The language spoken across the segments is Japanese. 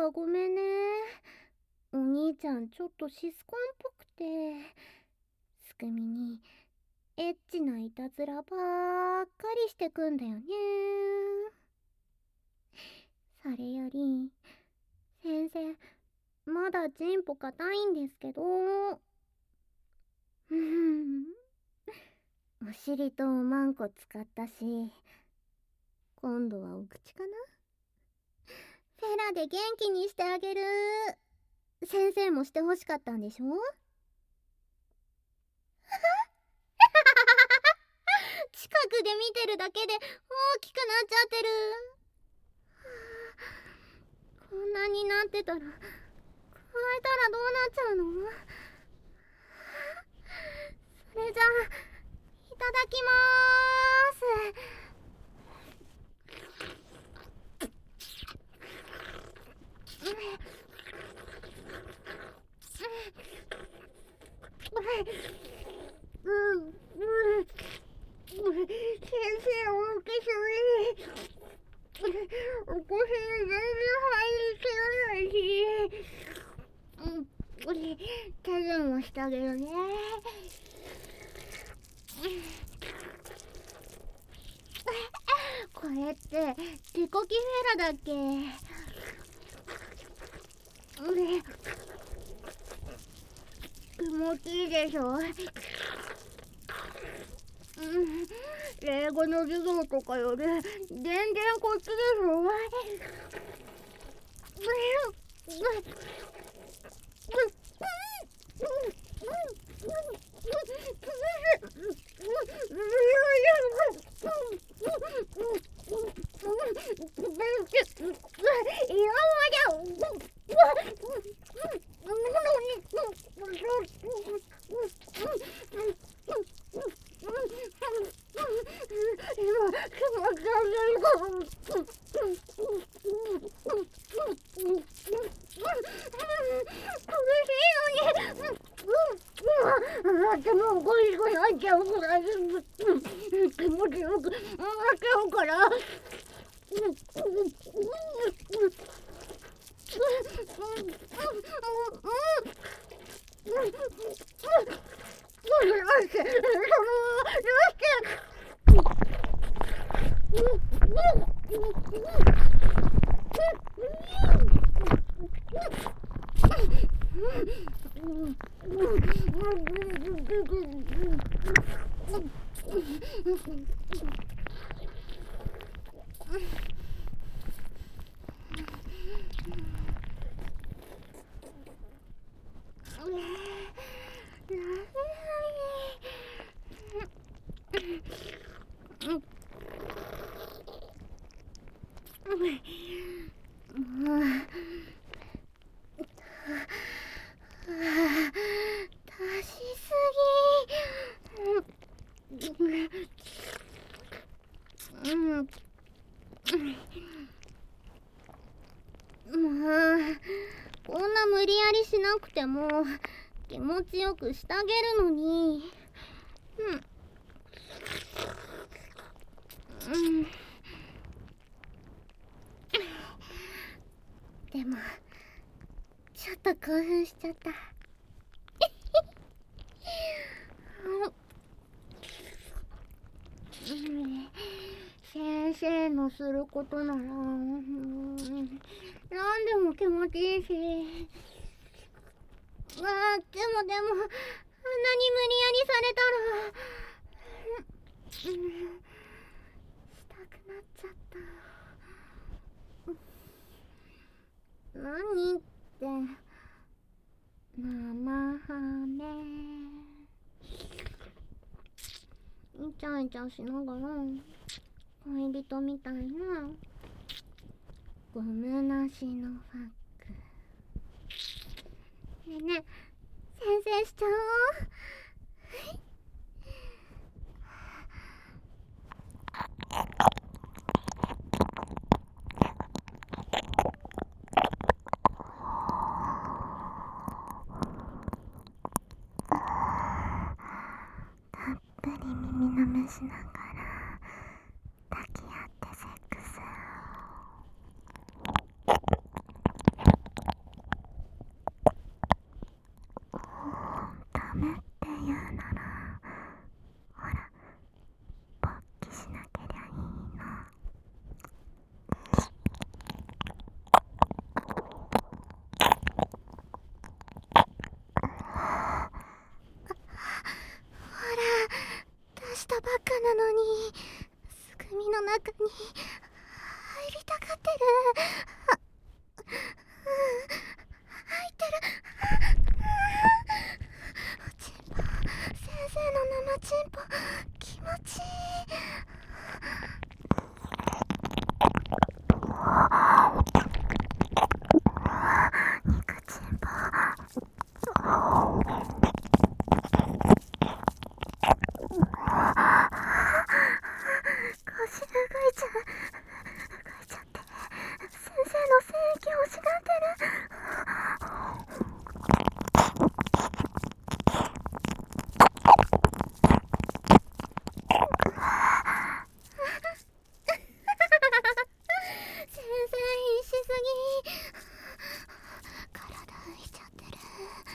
はごめんね。お兄ちゃんちょっとシスコンっぽくて、すくみにエッチないたずらばっかりしてくんだよね。それより先生、まだチンポ硬いんですけど。お尻とおまんこ使ったし、今度はお口かな。フェラで元気にしてあげる。先生もしてほしかったんでしょ。近くで見てるだけで大きくなっちゃってる。こんなになってたら加えたらどうなっちゃうの。それじゃあいただきまーす。先生、お受けする。おこし全然入りきらないし、手順もしてあげるね。これって手こきフェラだっけ。気持ちいいでしょ。英語の授業とかより全然こっちでしょ。でもおいしくなっちゃうくらい気持ちよくなっちゃうから。足しすぎ。こんな無理やりしなくても気持ちよくしてあげるのに。でもちょっと興奮しちゃった。先生のすることなら何でも気持ちいいし。でもあんなに無理やりされたらしたくなっちゃった。何って生ハメイチャイチャしながら恋人みたいなゴムなしのファック。ねえねえ、先生しちゃおう。たっぷり耳なめしながら抱き合ってセックス。 中に入りたがってる。入ってる。おちんぽ、先生の生ちんぽ気持ちいい。肉ちんぽ腰動いちゃって、先生の精液欲しがってる。先生必死すぎ。体浮いちゃってる。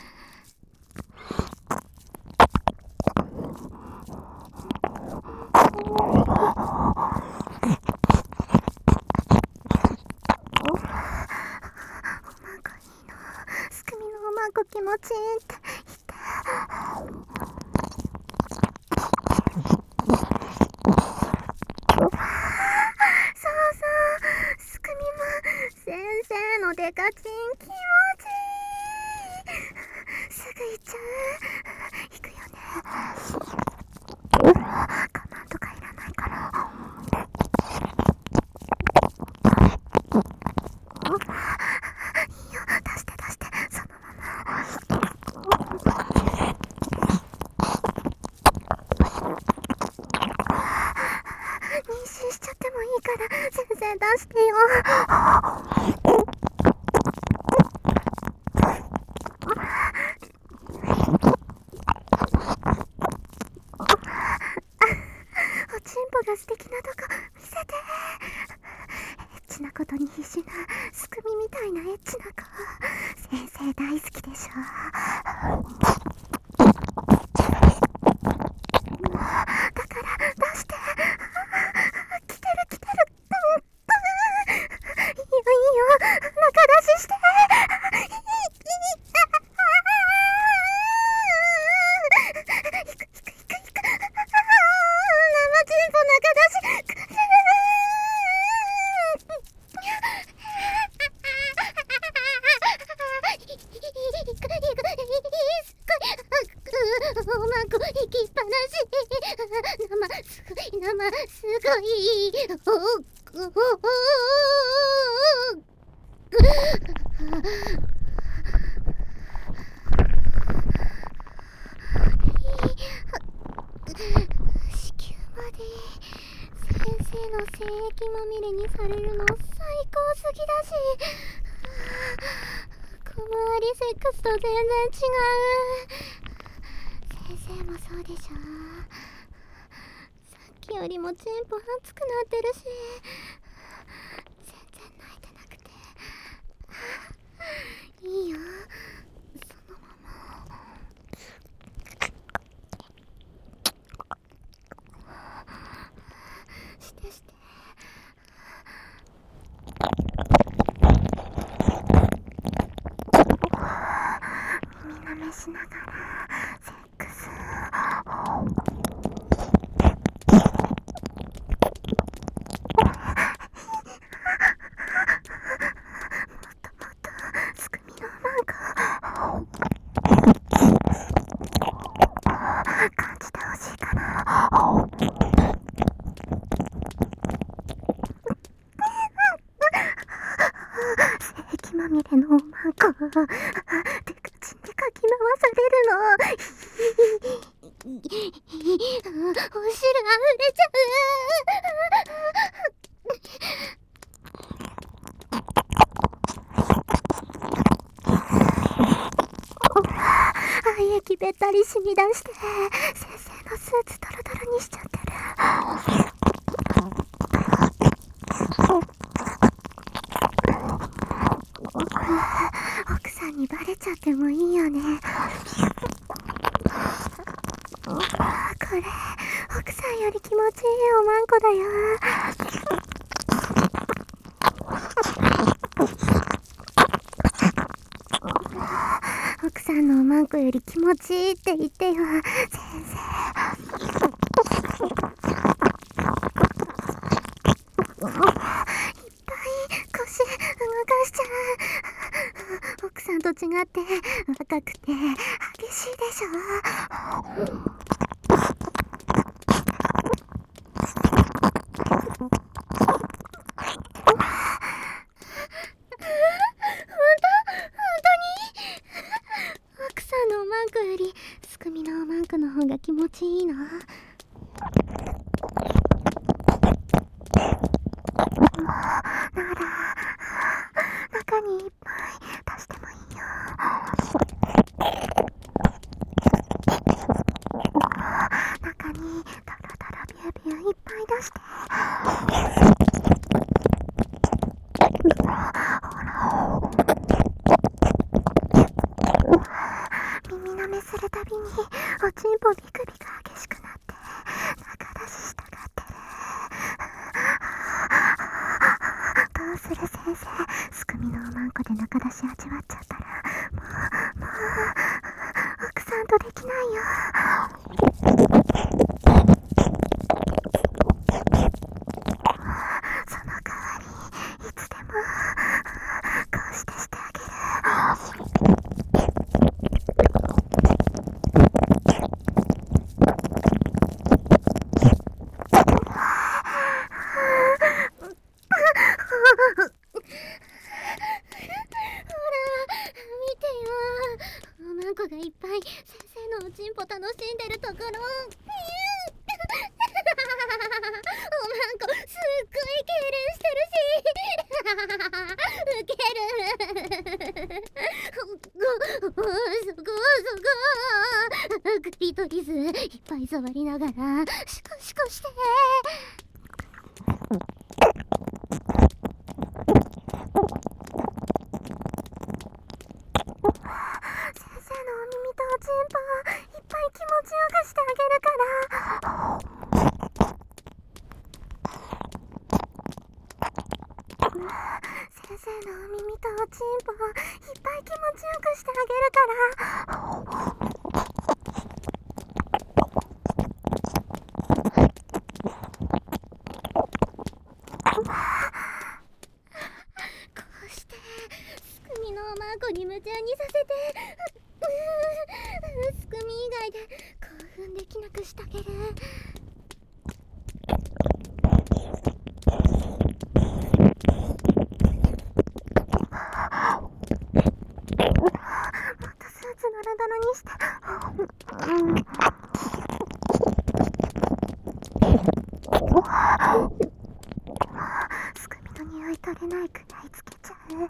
すくみのおまんこ気持ちいいって言って。そうそう、すくみも先生のデカチン気持ちいい。すぐ行っちゃう。行くよね。我慢とかいらないから。いいよ、出して出して、そのまま。妊娠しちゃってもいいから先生出してよ。おちんぽが素敵なとこ見せて。エッチなことに必死なすくみみたいなエッチな子、先生大好きでしょ。だから出して。来てる来てる。いいよいいよ、中出しして。おまんこ行きっぱなし。すごい。子宮まで先生の精液まみれにされるの最高すぎだし、小回りセックスと全然違う。先生もそうでしょ。さっきよりもチンポ熱くなってるし、全然泣いてなくていいよ、そのまま。してして。耳舐めしながらセックス。すくみのなんか感じてほしいから。精液まみれのおまんこ手口でかき回されるの。お汁あふれちゃう。液べったり染み出して先生のスーツドロドロにしちゃってる。奥さんにバレちゃってもいいよね。これ奥さんより気持ちいいおまんこだよ。奥さんのおまんこより気持ちいいって言ってよ、先生。 なって若くて激しいでしょ。奥さんのおまんこよりすくみのおまんこの方が気持ちいいな。なら中にいっぱい足してもいいよ。中にタラタラビュービューいっぱい出して。耳舐めするたびにおちんぽビクビク激しくなって中出ししたがってる。どうする先生、すくみのおまんこで中出し味わっちゃったらもう奥さんとできないよ。その代わりいつでもこうしてしてあげる。がいっぱい先生のおちんぽ楽しんでるところ。おまんこすっごい痙攣してるしウケる。そこクリトリスいっぱい触りながらシコシコして。おちんぽいっぱい気持ちよくしてあげるから。先生のお耳とおちんぽいっぱい気持ちよくしてあげるから。こうしてすくみのおまんこに夢中にさせてすくみ以外で興奮できなくしてあげる。もっとスーツドロドロにして。すくみの匂い取れないくらいつけちゃう。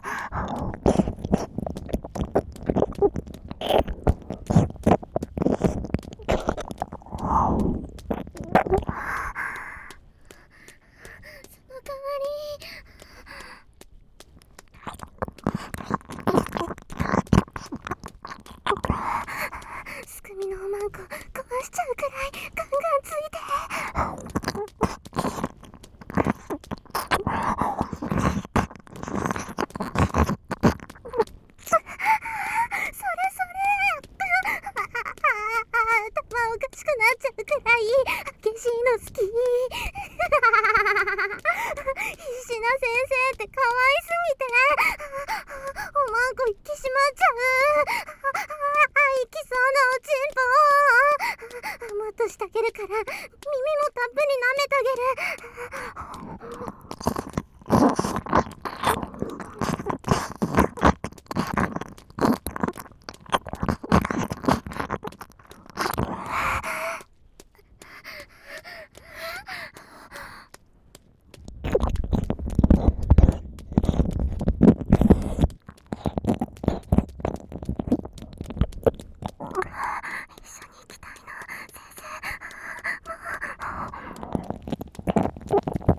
すくみのおまんこ壊しちゃうくらいガンガンついて。それ頭おかしくなっちゃうくらい激しいの好き。必死な先生って可愛すぎておまんこ行きしまっちゃう。行きそうなおちんぽもっとしてあげるから耳もたっぷり舐めてあげる。一緒に行きたいの先生。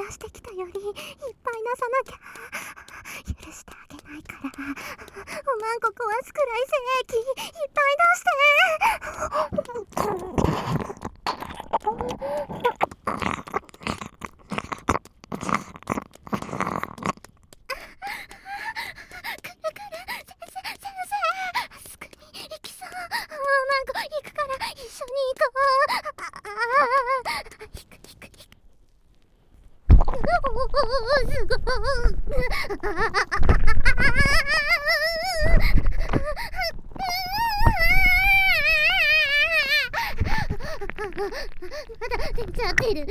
出してきたよりいっぱい出さなきゃ許してあげないから、5万個壊すくらい精液いっぱい出してすくみ行きそう。何個行くから一緒に行こう。引くおー、すごまだ出ちゃってる。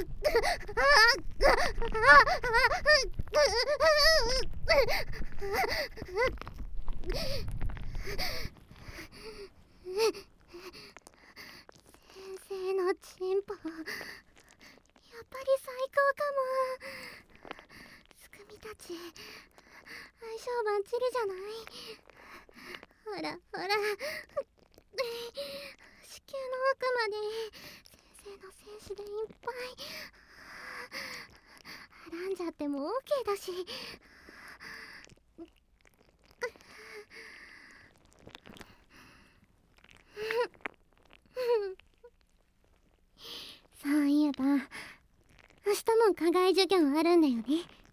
先生のチンポやっぱり最高かも。すくみたち相性バッチリじゃない。ほらほら、子宮の奥まで先生の精子でいっぱい。はらんじゃっても OK だし。そういえば明日も課外授業あるんだよね。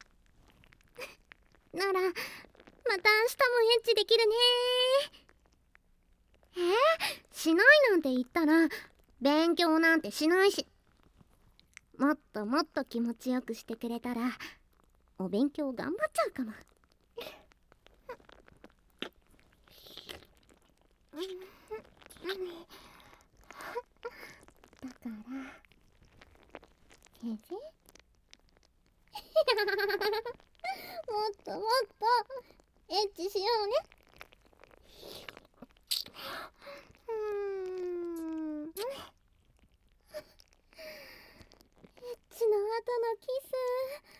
ならまた明日もエッチできるね。しないなんて言ったら勉強なんてしないし。もっともっと気持ちよくしてくれたらお勉強頑張っちゃうかも。だから先生もっともっとエッチしようね。エッチの後のキス